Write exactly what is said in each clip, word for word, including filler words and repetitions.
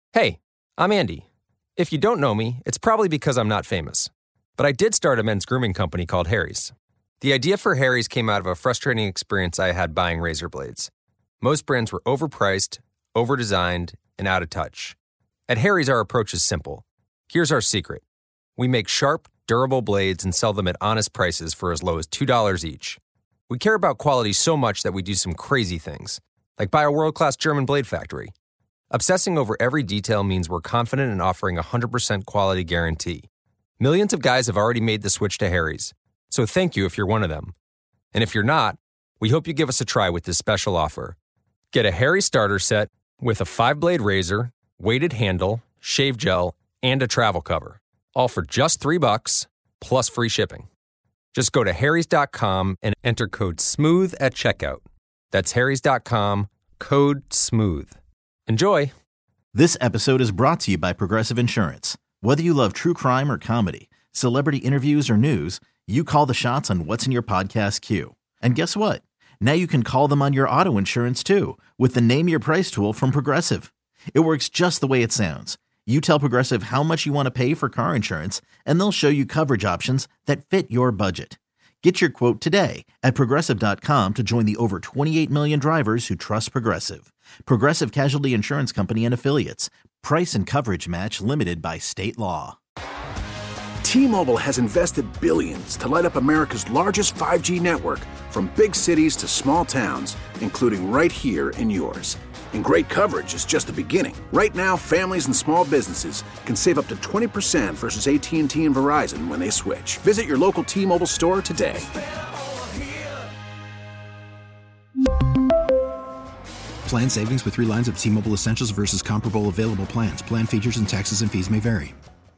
Hey, I'm Andy. If you don't know me, it's probably because I'm not famous. But I did start a men's grooming company called Harry's. The idea for Harry's came out of a frustrating experience I had buying razor blades. Most brands were overpriced, overdesigned, and out of touch. At Harry's, our approach is simple. Here's our secret. We make sharp, durable blades and sell them at honest prices for as low as two dollars each. We care about quality so much that we do some crazy things, like buy a world-class German blade factory. Obsessing over every detail means we're confident in offering a one hundred percent quality guarantee. Millions of guys have already made the switch to Harry's, so thank you if you're one of them. And if you're not, we hope you give us a try with this special offer. Get a Harry's starter set with a five-blade razor, weighted handle, shave gel, and a travel cover, all for just three bucks plus free shipping. Just go to harrys dot com and enter code SMOOTH at checkout. That's harrys dot com, code SMOOTH. Enjoy! This episode is brought to you by Progressive Insurance. Whether you love true crime or comedy, celebrity interviews or news, you call the shots on what's in your podcast queue. And guess what? Now you can call them on your auto insurance too with the Name Your Price tool from Progressive. It works just the way it sounds. You tell Progressive how much you want to pay for car insurance, and they'll show you coverage options that fit your budget. Get your quote today at progressive dot com to join the over twenty-eight million drivers who trust Progressive. Progressive Casualty Insurance Company and Affiliates. Price and coverage match limited by state law. T-Mobile has invested billions to light up America's largest five G network, from big cities to small towns, including right here in yours. And great coverage is just the beginning. Right now, families and small businesses can save up to twenty percent versus A T and T and Verizon when they switch. Visit your local T-Mobile store today. Plan savings with three lines of T-Mobile Essentials versus comparable available plans. Plan features and taxes and fees may vary.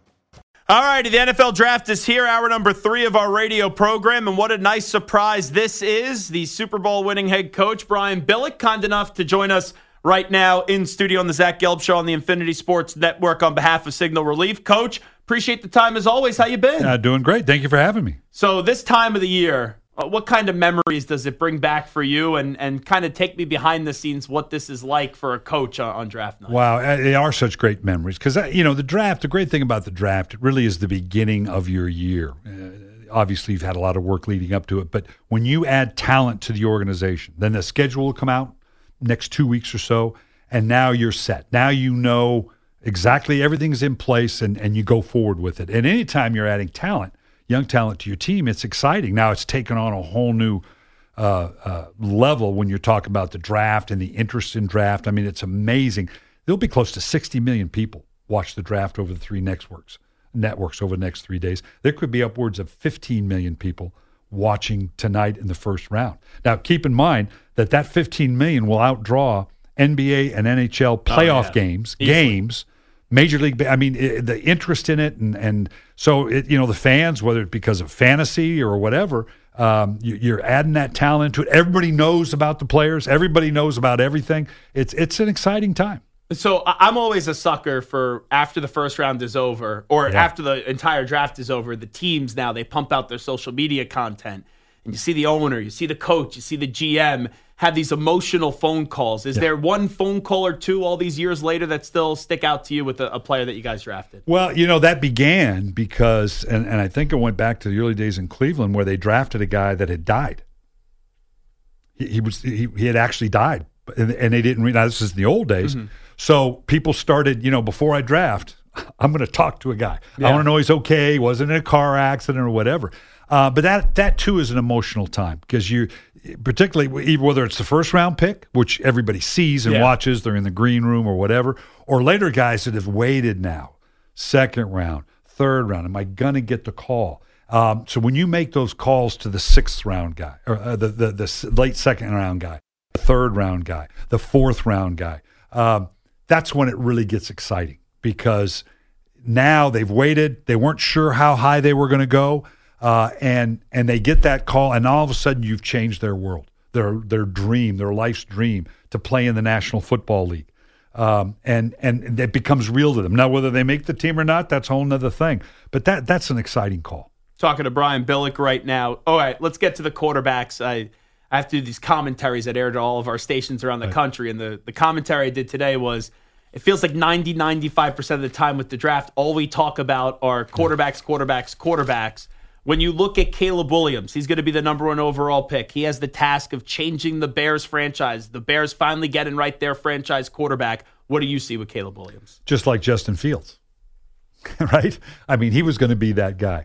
All righty, the N F L Draft is here, hour number three of our radio program, and what a nice surprise this is. The Super Bowl winning head coach, Brian Billick, kind enough to join us right now in studio on the Zach Gelb Show on the Infinity Sports Network on behalf of Signal Relief. Coach, appreciate the time as always. How you been? Uh, doing great. Thank you for having me. So this time of the year, uh, what kind of memories does it bring back for you, and, and kind of take me behind the scenes what this is like for a coach on, on draft night? Wow, uh, they are such great memories because, uh, you know, the draft, the great thing about the draft, it really is the beginning of your year. Uh, obviously, you've had a lot of work leading up to it, but when you add talent to the organization, then the schedule will come out next two weeks or so, and now you're set. Now you know exactly everything's in place, and, and you go forward with it. And anytime you're adding talent, young talent to your team, it's exciting. Now it's taken on a whole new uh, uh, level when you're talking about the draft and the interest in draft. I mean, it's amazing. There'll be close to sixty million people watch the draft over the three networks, networks over the next three days. There could be upwards of fifteen million people watching tonight in the first round. Now, keep in mind that that fifteen million will outdraw N B A and N H L playoff oh, yeah. games, Easily. games, Major League. I mean, it, the interest in it, and and so it, you know, the fans, whether it's because of fantasy or whatever, um, you, you're adding that talent to it. Everybody knows about the players. Everybody knows about everything. It's it's an exciting time. So I'm always a sucker for after the first round is over, or yeah. after the entire draft is over, the teams now, they pump out their social media content, and you see the owner, you see the coach, you see the G M have these emotional phone calls. Is yeah. there one phone call or two all these years later that still stick out to you with a, a player that you guys drafted? Well, you know, that began because, and, and I think it went back to the early days in Cleveland where they drafted a guy that had died. He, he was he, he had actually died, and, and they didn't realize this is the old days. Mm-hmm. So people started, you know, before I draft, I'm going to talk to a guy. Yeah. I want to know he's okay, wasn't in a car accident or whatever. Uh, but that that too is an emotional time because you, particularly whether it's the first round pick, which everybody sees and yeah. watches, they're in the green room or whatever, or later guys that have waited now, second round, third round. Am I going to get the call? Um, so when you make those calls to the sixth round guy, or uh, the, the the late second round guy, third round guy, the fourth round guy, um, that's when it really gets exciting because now they've waited. They weren't sure how high they were going to go. Uh, and and they get that call, and all of a sudden you've changed their world, their their dream, their life's dream to play in the National Football League, um, and and it becomes real to them. Now, whether they make the team or not, that's a whole other thing. But that that's an exciting call. Talking to Brian Billick right now. All right, let's get to the quarterbacks. I, I have to do these commentaries that aired to all of our stations around the right. country, and the, the commentary I did today was it feels like ninety, ninety-five percent of the time with the draft, all we talk about are quarterbacks, quarterbacks, quarterbacks. When you look at Caleb Williams, he's going to be the number one overall pick. He has the task of changing the Bears franchise. The Bears finally getting right their franchise quarterback. What do you see with Caleb Williams? Just like Justin Fields, right? I mean, he was going to be that guy.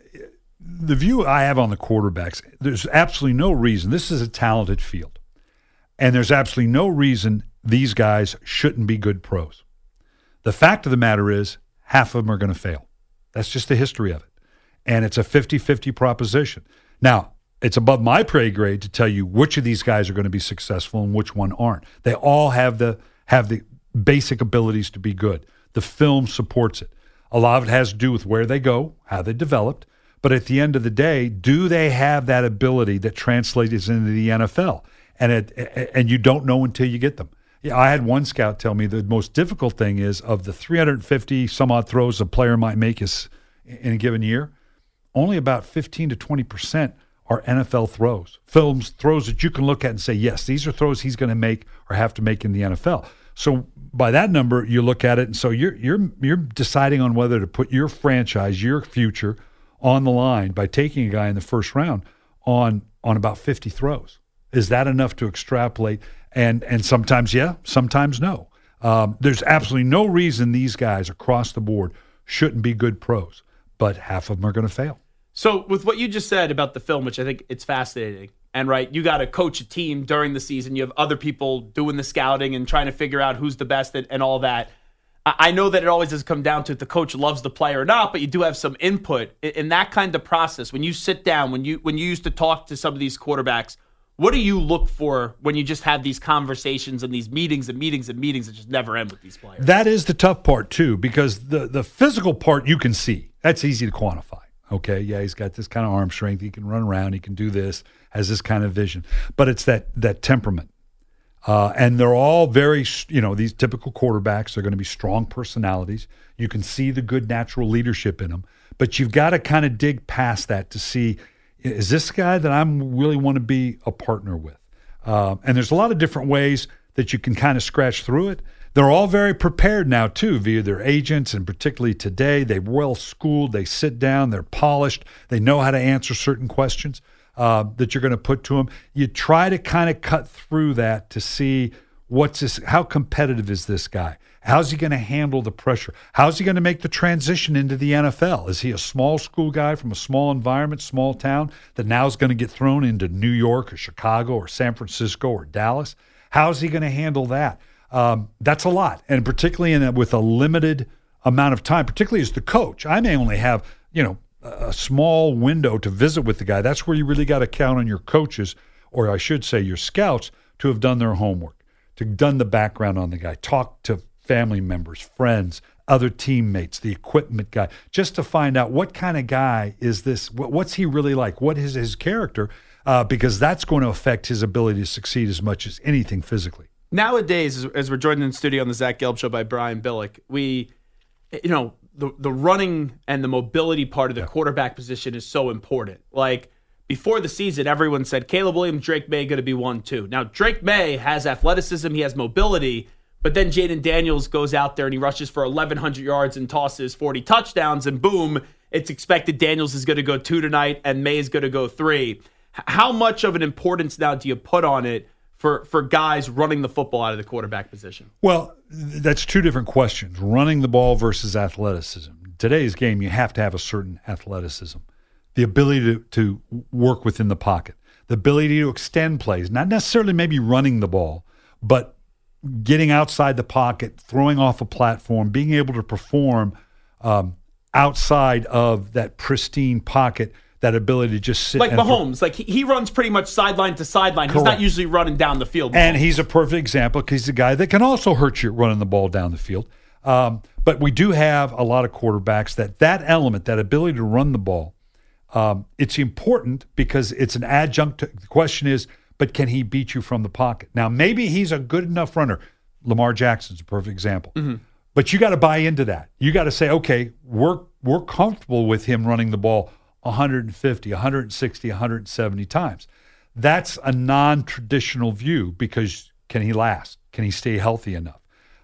The view I have on the quarterbacks, there's absolutely no reason. This is a talented field. And there's absolutely no reason these guys shouldn't be good pros. The fact of the matter is, half of them are going to fail. That's just the history of it. And it's a fifty-fifty proposition. Now, it's above my pay grade to tell you which of these guys are going to be successful and which one aren't. They all have the have the basic abilities to be good. The film supports it. A lot of it has to do with where they go, how they developed. But at the end of the day, do they have that ability that translates into the N F L? And it, and you don't know until you get them. Yeah, I had one scout tell me the most difficult thing is of the three hundred fifty some odd throws a player might make is in a given year, only about fifteen to twenty percent are N F L throws. Films, throws that you can look at and say, yes, these are throws he's going to make or have to make in the N F L. So by that number, you look at it, and so you're you're you're deciding on whether to put your franchise, your future on the line by taking a guy in the first round on on about fifty throws. Is that enough to extrapolate? And and sometimes yeah, sometimes no. Um, there's absolutely no reason these guys across the board shouldn't be good pros, but half of them are going to fail. So with what you just said about the film, which I think it's fascinating, and right, you got to coach a team during the season. You have other people doing the scouting and trying to figure out who's the best and, and all that. I know that it always does come down to if the coach loves the player or not, but you do have some input in, in that kind of process. When you sit down, when you when you used to talk to some of these quarterbacks, what do you look for when you just have these conversations and these meetings and meetings and meetings that just never end with these players? That is the tough part, too, because the, the physical part you can see. That's easy to quantify. Okay, yeah, he's got this kind of arm strength. He can run around. He can do this, has this kind of vision. But it's that that temperament. Uh, and they're all very, you know, these typical quarterbacks are going to be strong personalities. You can see the good natural leadership in them. But you've got to kind of dig past that to see, is this guy that I really want to be a partner with? Uh, and there's a lot of different ways that you can kind of scratch through it. They're all very prepared now, too, via their agents, and particularly today. They're well-schooled. They sit down. They're polished. They know how to answer certain questions uh, that you're going to put to them. You try to kind of cut through that to see what's this, how competitive is this guy? How's he going to handle the pressure? How's he going to make the transition into the N F L? Is he a small school guy from a small environment, small town, that now is going to get thrown into New York or Chicago or San Francisco or Dallas? How's he going to handle that? Um, that's a lot, and particularly in a, with a limited amount of time, particularly as the coach. I may only have, you know, a small window to visit with the guy. That's where you really got to count on your coaches, or I should say your scouts, to have done their homework, to have done the background on the guy, talk to family members, friends, other teammates, the equipment guy, just to find out what kind of guy is this, what's he really like, what is his character, uh, because that's going to affect his ability to succeed as much as anything physically. Nowadays, as, as we're joined in the studio on the Zach Gelb Show by Brian Billick, we, you know, the the running and the mobility part of the yeah. quarterback position is so important. Like, before the season, everyone said Caleb Williams, Drake May going to be one, two. Now, Drake May has athleticism, he has mobility, but then Jaden Daniels goes out there and he rushes for eleven hundred yards and tosses forty touchdowns, and boom, it's expected Daniels is going to go two tonight and May is going to go three. How much of an importance now do you put on it for for guys running the football out of the quarterback position? Well, that's two different questions, running the ball versus athleticism. Today's game, you have to have a certain athleticism, the ability to, to work within the pocket, the ability to extend plays, not necessarily maybe running the ball, but getting outside the pocket, throwing off a platform, being able to perform um, outside of that pristine pocket, that ability to just sit. Like and Mahomes, like he, he runs pretty much sideline to sideline. Correct. He's not usually running down the field. Mahomes. And he's a perfect example because he's a guy that can also hurt you running the ball down the field. Um, but we do have a lot of quarterbacks that that element, that ability to run the ball, um, it's important because it's an adjunct. To, the question is, but can he beat you from the pocket? Now, maybe he's a good enough runner. Lamar Jackson's a perfect example. Mm-hmm. But you got to buy into that. You got to say, okay, we're we're comfortable with him running the ball one hundred fifty, one hundred sixty, one hundred seventy times. That's a non-traditional view because can he last? Can he stay healthy enough?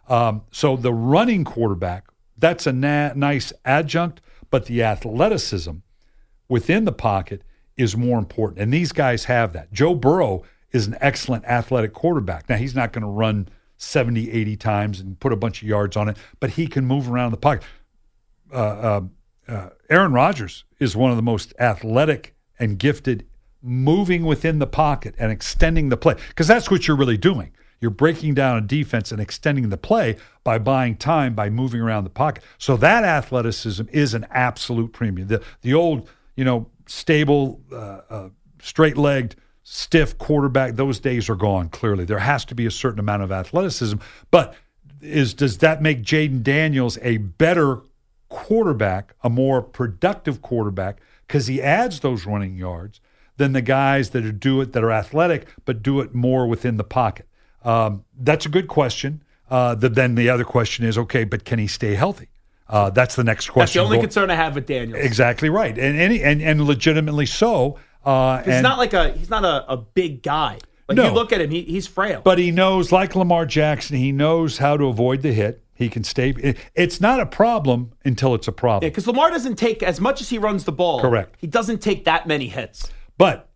Um, so the running quarterback, that's a na- nice adjunct, but the athleticism within the pocket is more important. And these guys have that. Joe Burrow is an excellent athletic quarterback. Now, he's not going to run seventy, eighty times and put a bunch of yards on it, but he can move around the pocket. Uh, uh, uh, Aaron Rodgers is one of the most athletic and gifted moving within the pocket and extending the play, because that's what you're really doing. You're breaking down a defense and extending the play by buying time, by moving around the pocket. So that athleticism is an absolute premium. The the old, you know, stable, uh, uh, straight-legged, stiff quarterback, those days are gone, clearly. There has to be a certain amount of athleticism. But is does that make Jaden Daniels a better quarterback, a more productive quarterback, because he adds those running yards than the guys that are, do it that are athletic but do it more within the pocket? Um, that's a good question. Uh, the, then the other question is, okay, but can he stay healthy? Uh, that's the next question. That's the only Go- concern I have with Daniels. Exactly right, and and and, and legitimately so. Uh, he's and, not like a he's not a, a big guy. Like No. you look at him, he, he's frail. But he knows, like Lamar Jackson, he knows how to avoid the hit. He can stay. It, it's not a problem until it's a problem. Yeah, because Lamar doesn't take, as much as he runs the ball, Correct. he doesn't take that many hits. But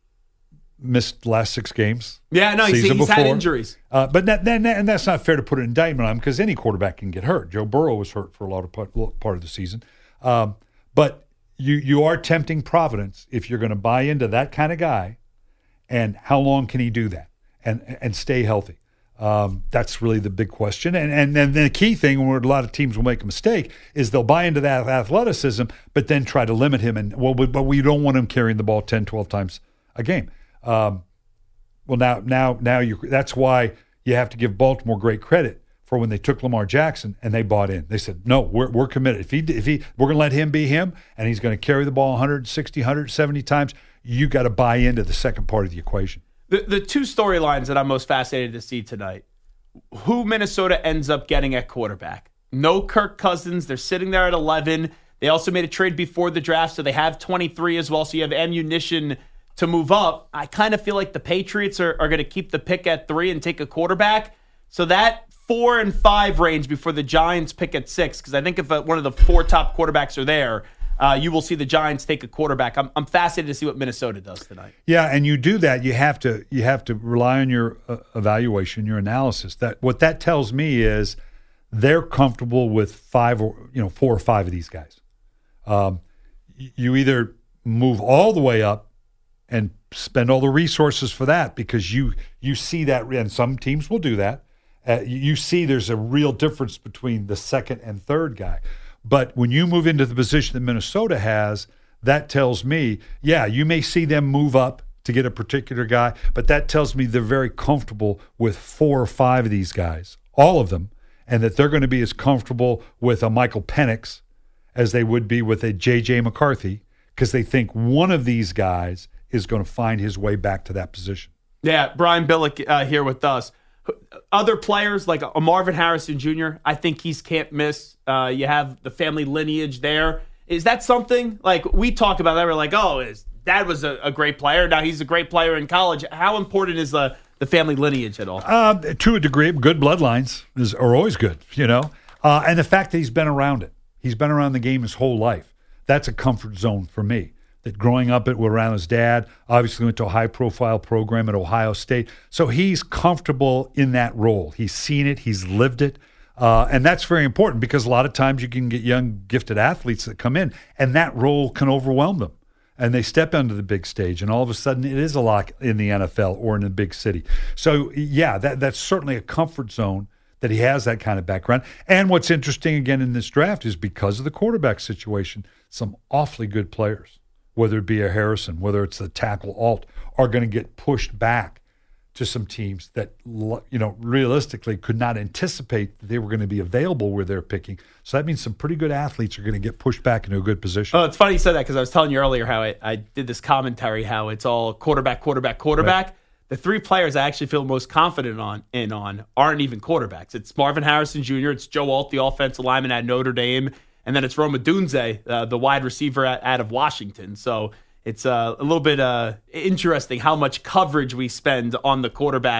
missed last six games. Yeah, no, he's, season he's had before. injuries. Uh, but that, that, and that's not fair to put an indictment on him, because any quarterback can get hurt. Joe Burrow was hurt for a lot of part, part of the season. Um, but you you are tempting Providence if you're going to buy into that kind of guy, and how long can he do that and and stay healthy? Um, that's really the big question. And and then the key thing where a lot of teams will make a mistake is they'll buy into that athleticism, but then try to limit him. And well, but we don't want him carrying the ball ten, twelve times a game. Um, well, now, now, now you. That's why you have to give Baltimore great credit for when they took Lamar Jackson and they bought in. They said, "No, we're we're committed. If he if he we're going to let him be him, and he's going to carry the ball one hundred sixty, one hundred seventy times. You got to buy into the second part of the equation." The the two storylines that I'm most fascinated to see tonight: who Minnesota ends up getting at quarterback. No Kirk Cousins. They're sitting there at eleven. They also made a trade before the draft, so they have twenty-three as well. So you have ammunition to move up. I kind of feel like the Patriots are, are going to keep the pick at three and take a quarterback. So that four and five range before the Giants pick at six, because I think if uh, one of the four top quarterbacks are there, uh, you will see the Giants take a quarterback. I'm, I'm fascinated to see what Minnesota does tonight. Yeah, and you do that. You have to you have to rely on your uh, evaluation, your analysis. That what that tells me is they're comfortable with five or you know four or five of these guys. Um, you either move all the way up and spend all the resources for that because you you see that, and some teams will do that. Uh, you see there's a real difference between the second and third guy. But when you move into the position that Minnesota has, that tells me, yeah, you may see them move up to get a particular guy, but that tells me they're very comfortable with four or five of these guys, all of them, and that they're going to be as comfortable with a Michael Penix as they would be with a J J McCarthy, because they think one of these guys is going to find his way back to that position. Yeah, Brian Billick uh, here with us. Other players like a Marvin Harrison Junior, I think he's can't miss. Uh, you have the family lineage there. Is that something? Like, we talk about that, we're like, oh, his dad was a, a great player. Now he's a great player in college. How important is the, the family lineage at all? Uh, to a degree, good bloodlines is, are always good, you know. Uh, and the fact that he's been around it. He's been around the game his whole life. That's a comfort zone for me. That growing up at, around his dad, obviously went to a high-profile program at Ohio State. So he's comfortable in that role. He's seen it. He's lived it. Uh, and that's very important because a lot of times you can get young, gifted athletes that come in, and that role can overwhelm them. And they step onto the big stage, and all of a sudden it is a lot in the N F L or in a big city. So, yeah, that that's certainly a comfort zone that he has that kind of background. And what's interesting, again, in this draft is because of the quarterback situation, some awfully good players, whether it be a Harrison, whether it's the tackle alt, are going to get pushed back to some teams that, you know, realistically could not anticipate that they were going to be available where they're picking. So that means some pretty good athletes are going to get pushed back into a good position. Oh, it's funny you said that because I was telling you earlier how I, I did this commentary, how it's all quarterback, quarterback, quarterback. Right. The three players I actually feel most confident on in on aren't even quarterbacks. It's Marvin Harrison Junior, it's Joe Alt, the offensive lineman at Notre Dame, and then it's Rome Odunze, uh, the wide receiver at, out of Washington. So it's uh, a little bit uh, interesting how much coverage we spend on the quarterbacks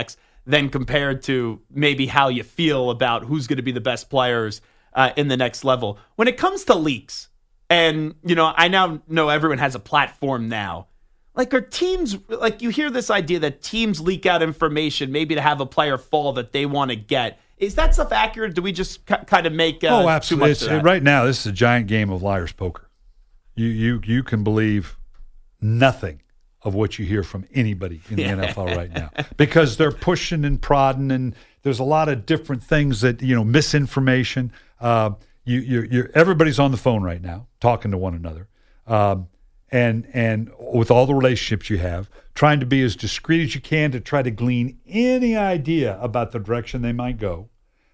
than compared to maybe how you feel about who's going to be the best players uh, in the next level. When it comes to leaks, and, you know, I now know everyone has a platform now. Like, are teams, like, you hear this idea that teams leak out information maybe to have a player fall that they want to get. Is that stuff accurate? Do we just c- kind of make uh, oh, absolutely. too much It's, of that? right now, this is a giant game of liar's poker. You you you can believe nothing of what you hear from anybody in the N F L right now, because they're pushing and prodding, and there's a lot of different things that, you know, misinformation. Uh, you you're, you're everybody's on the phone right now talking to one another. Um, And and with all the relationships you have, trying to be as discreet as you can to try to glean any idea about the direction they might go,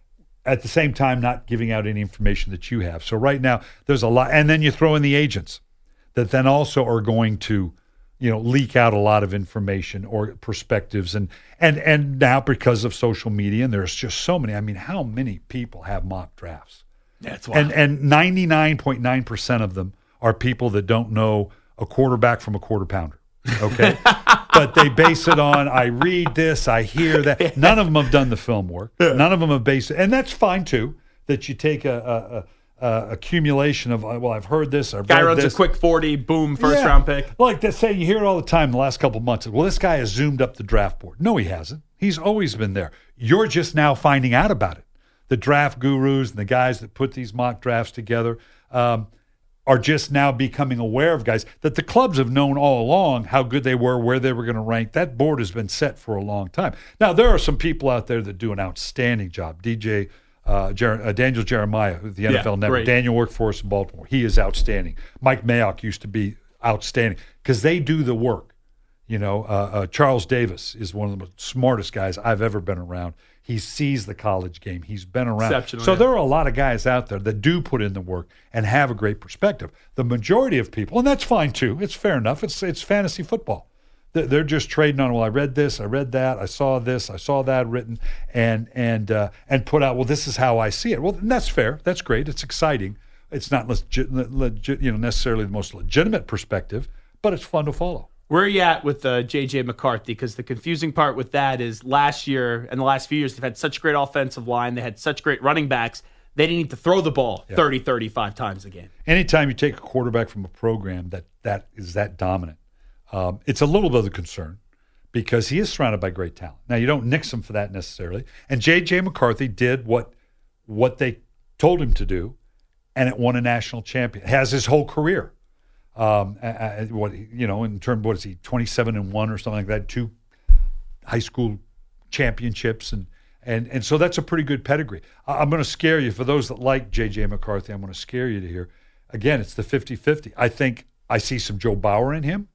at the same time not giving out any information that you have. So right now there's a lot, and then you throw in the agents that then also are going to, you know, leak out a lot of information or perspectives, and and and now because of social media, and there's just so many. I mean, how many people have mock drafts? That's wild. And and ninety-nine point nine percent of them are people that don't know a quarterback from a quarter pounder, okay? But they base it on, I read this, I hear that. None of them have done the film work. None of them have based it. And that's fine, too, that you take a, a, a accumulation of, well, I've heard this, I've Guy read runs this. a quick forty, boom, first Yeah. round pick. Like they say, you hear it all the time in the last couple of months. Well, this guy has zoomed up the draft board. No, he hasn't. He's always been there. You're just now finding out about it. The draft gurus and the guys that put these mock drafts together, um, are just now becoming aware of guys that the clubs have known all along how good they were, where they were going to rank. That board has been set for a long time. Now, there are some people out there that do an outstanding job. D J uh, Jer- uh, Daniel Jeremiah, who's the N F L Yeah, Network. great. Daniel worked for us in Baltimore. He is outstanding. Mike Mayock used to be outstanding because they do the work. You know, uh, uh, Charles Davis is one of the smartest guys I've ever been around. He sees the college game. He's been around. Exceptional, So yeah. there are a lot of guys out there that do put in the work and have a great perspective. The majority of people, and that's fine too, it's fair enough. It's it's fantasy football. They're they're just trading on, well, I read this, I read that, I saw this, I saw that written, and and uh, and put out, well, this is how I see it. Well, and that's fair. That's great. It's exciting. It's not legit, legit, you know, necessarily the most legitimate perspective, but it's fun to follow. Where are you at with uh, J J McCarthy? Because the confusing part with that is last year and the last few years, they've had such great offensive line. They had such great running backs. They didn't need to throw the ball Yeah. thirty, thirty-five times a game. Anytime you take a quarterback from a program that, that is that dominant, um, it's a little bit of a concern because he is surrounded by great talent. Now, you don't nix him for that necessarily. And J J McCarthy did what what they told him to do, and it won a national champion. Has his whole career. Um, uh, what you know, in terms, what is he, twenty-seven and one or something like that? Two high school championships, and and and so that's a pretty good pedigree. I, I'm going to scare you for those that like J J McCarthy. I'm going to scare you to hear. Again, it's the fifty-fifty. I think I see some Joe Bauer in him.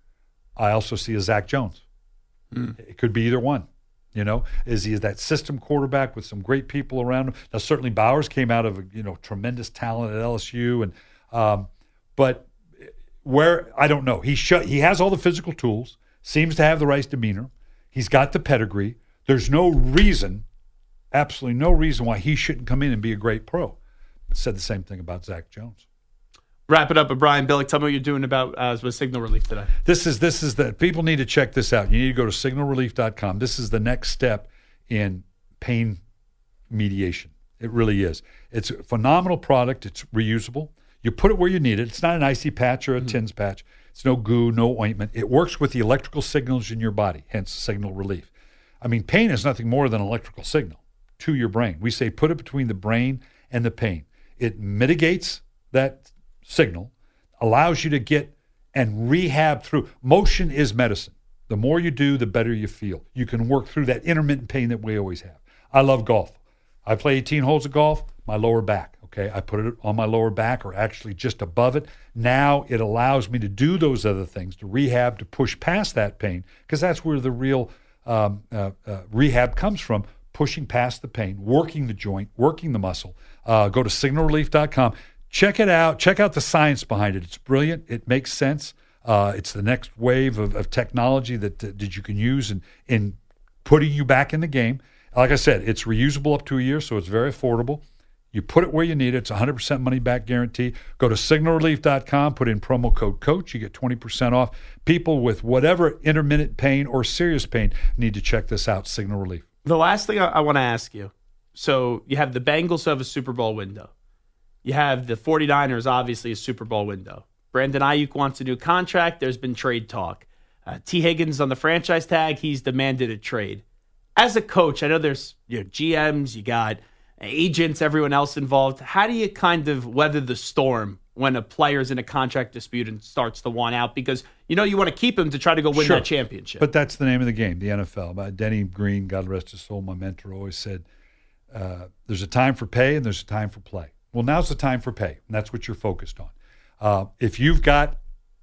I also see a Zach Jones. Mm. It could be either one. You know, is he that system quarterback with some great people around him? Now, certainly Bowers came out of you know tremendous talent at L S U, and um, but. Where I don't know. He sh- he has all the physical tools, seems to have the right demeanor. He's got the pedigree. There's no reason, absolutely no reason why he shouldn't come in and be a great pro. Said the same thing about Zach Jones. Wrap it up with Brian Billick. Tell me what you're doing about uh, with Signal Relief today. This is this is the people need to check this out. You need to go to signal relief dot com. This is the next step in pain mediation. It really is. It's a phenomenal product. It's reusable. You put it where you need it. It's not an icy patch or a mm-hmm. TINS patch. It's no goo, no ointment. It works with the electrical signals in your body, hence Signal Relief. I mean, pain is nothing more than an electrical signal to your brain. We say put it between the brain and the pain. It mitigates that signal, allows you to get and rehab through. Motion is medicine. The more you do, the better you feel. You can work through that intermittent pain that we always have. I love golf. I play eighteen holes of golf, my lower back. Okay, I put it on my lower back or actually just above it. Now it allows me to do those other things, to rehab, to push past that pain, because that's where the real um, uh, uh, rehab comes from, pushing past the pain, working the joint, working the muscle. Uh, go to signal relief dot com. Check it out. Check out the science behind it. It's brilliant. It makes sense. Uh, it's the next wave of, of technology that, that, that you can use in, in putting you back in the game. Like I said, it's reusable up to a year, so it's very affordable. You put it where you need it. It's a one hundred percent money-back guarantee. Go to signal relief dot com, put in promo code COACH. You get twenty percent off. People with whatever intermittent pain or serious pain need to check this out, Signal Relief. The last thing I, I want to ask you. So you have the Bengals who have a Super Bowl window. You have the 49ers, obviously, a Super Bowl window. Brandon Ayuk wants a new contract. There's been trade talk. Uh, T. Higgins on the franchise tag. He's demanded a trade. As a coach, I know there's you know, G Ms, you got agents, everyone else involved. How do you kind of weather the storm when a player's in a contract dispute and starts to want out? Because you know you want to keep him to try to go win Sure. that championship. But that's the name of the game, the N F L. Uh, Denny Green, God rest his soul, my mentor, always said, uh, there's a time for pay and there's a time for play. Well, now's the time for pay, and that's what you're focused on. Uh, if you've got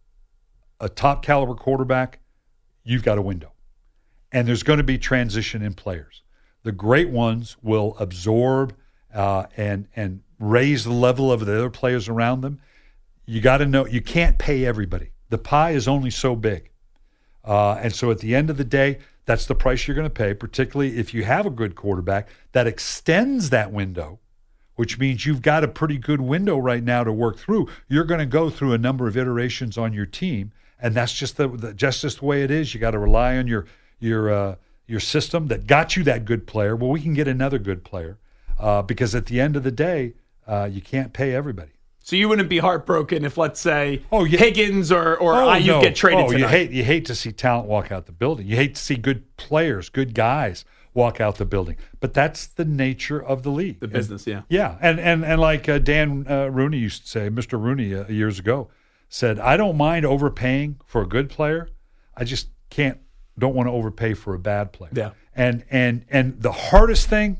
a top caliber quarterback, you've got a window. And there's going to be transition in players. The great ones will absorb uh, and and raise the level of the other players around them. You got to know you can't pay everybody. The pie is only so big. Uh, and so at the end of the day, that's the price you're going to pay, particularly if you have a good quarterback that extends that window, which means you've got a pretty good window right now to work through. You're going to go through a number of iterations on your team, and that's just the, the just, just the way it is. You got to rely on your your uh, your system that got you that good player. Well, we can get another good player uh, because at the end of the day, uh, you can't pay everybody. So you wouldn't be heartbroken if, let's say, oh, yeah. Higgins or, or oh, Ayuk no. get traded oh, tonight. You hate, you hate to see talent walk out the building. You hate to see good players, good guys walk out the building. But that's the nature of the league. The business, and, yeah. Yeah, and and, and like uh, Dan uh, Rooney used to say, Mister Rooney uh, years ago, said, I don't mind overpaying for a good player. I just can't, don't want to overpay for a bad player. Yeah. And, and, and the hardest thing,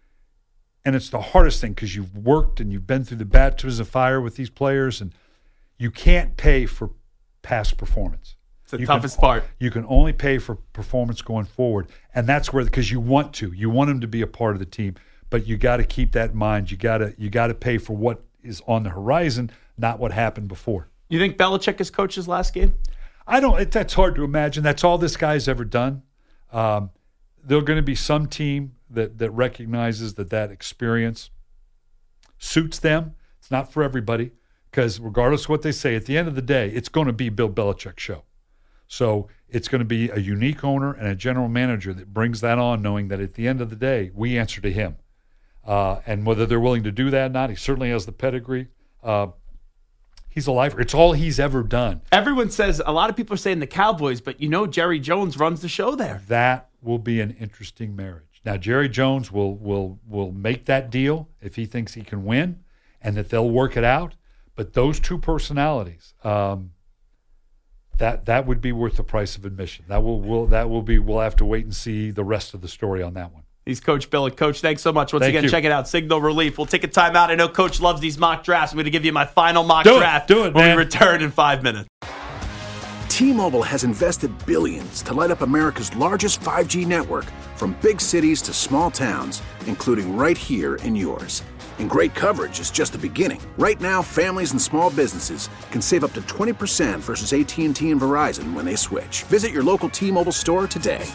and it's the hardest thing because you've worked and you've been through the baptism of fire with these players, and you can't pay for past performance. It's the you toughest can, part. You can only pay for performance going forward, and that's where because you want to, you want him to be a part of the team, but you got to keep that in mind. You got to you got to pay for what is on the horizon, not what happened before. You think Belichick is coached his last game? I don't. It, that's hard to imagine. That's all this guy's ever done. Um, there's going to be some team that that recognizes that that experience suits them. It's not for everybody because regardless of what they say, at the end of the day, it's going to be Bill Belichick's show. So it's going to be a unique owner and a general manager that brings that on, knowing that at the end of the day, we answer to him. Uh, and whether they're willing to do that or not, he certainly has the pedigree. Uh, he's a lifer. It's all he's ever done. Everyone says, a lot of people are saying the Cowboys, but you know Jerry Jones runs the show there. That will be an interesting marriage. Now, Jerry Jones will will will make that deal if he thinks he can win and that they'll work it out. But those two personalities, um, that that would be worth the price of admission. That will will that will be. We'll have to wait and see the rest of the story on that one. He's Coach Bill. Coach, thanks so much. Once Thank again, you. check it out. Signal Relief. We'll take a timeout. I know Coach loves these mock drafts. I'm going to give you my final mock Do it. draft Do it, when man. we return in five minutes. T-Mobile has invested billions to light up America's largest five G network, from big cities to small towns, including right here in yours. And great coverage is just the beginning. Right now, families and small businesses can save up to twenty percent versus A T and T and Verizon when they switch. Visit your local T-Mobile store today.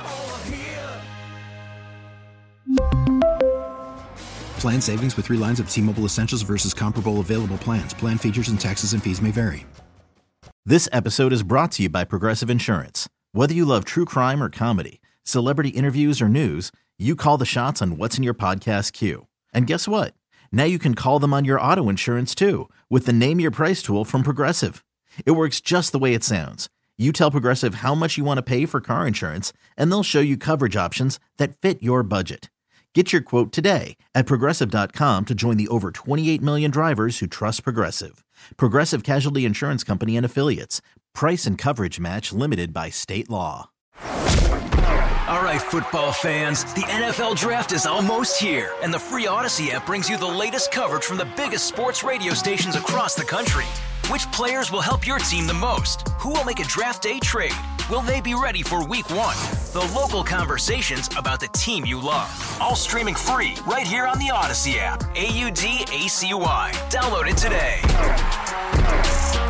Plan savings with three lines of T-Mobile Essentials versus comparable available plans. Plan features and taxes and fees may vary. This episode is brought to you by Progressive Insurance. Whether you love true crime or comedy, celebrity interviews or news, you call the shots on what's in your podcast queue. And guess what? Now you can call them on your auto insurance too with the Name Your Price tool from Progressive. It works just the way it sounds. You tell Progressive how much you want to pay for car insurance, and they'll show you coverage options that fit your budget. Get your quote today at Progressive dot com to join the over twenty-eight million drivers who trust Progressive. Progressive Casualty Insurance Company and Affiliates. Price and coverage match limited by state law. All right, football fans, the N F L Draft is almost here, and the free Odyssey app brings you the latest coverage from the biggest sports radio stations across the country. Which players will help your team the most? Who will make a draft day trade? Will they be ready for week one? The local conversations about the team you love. All streaming free right here on the Odyssey app. A U D A C Y. Download it today.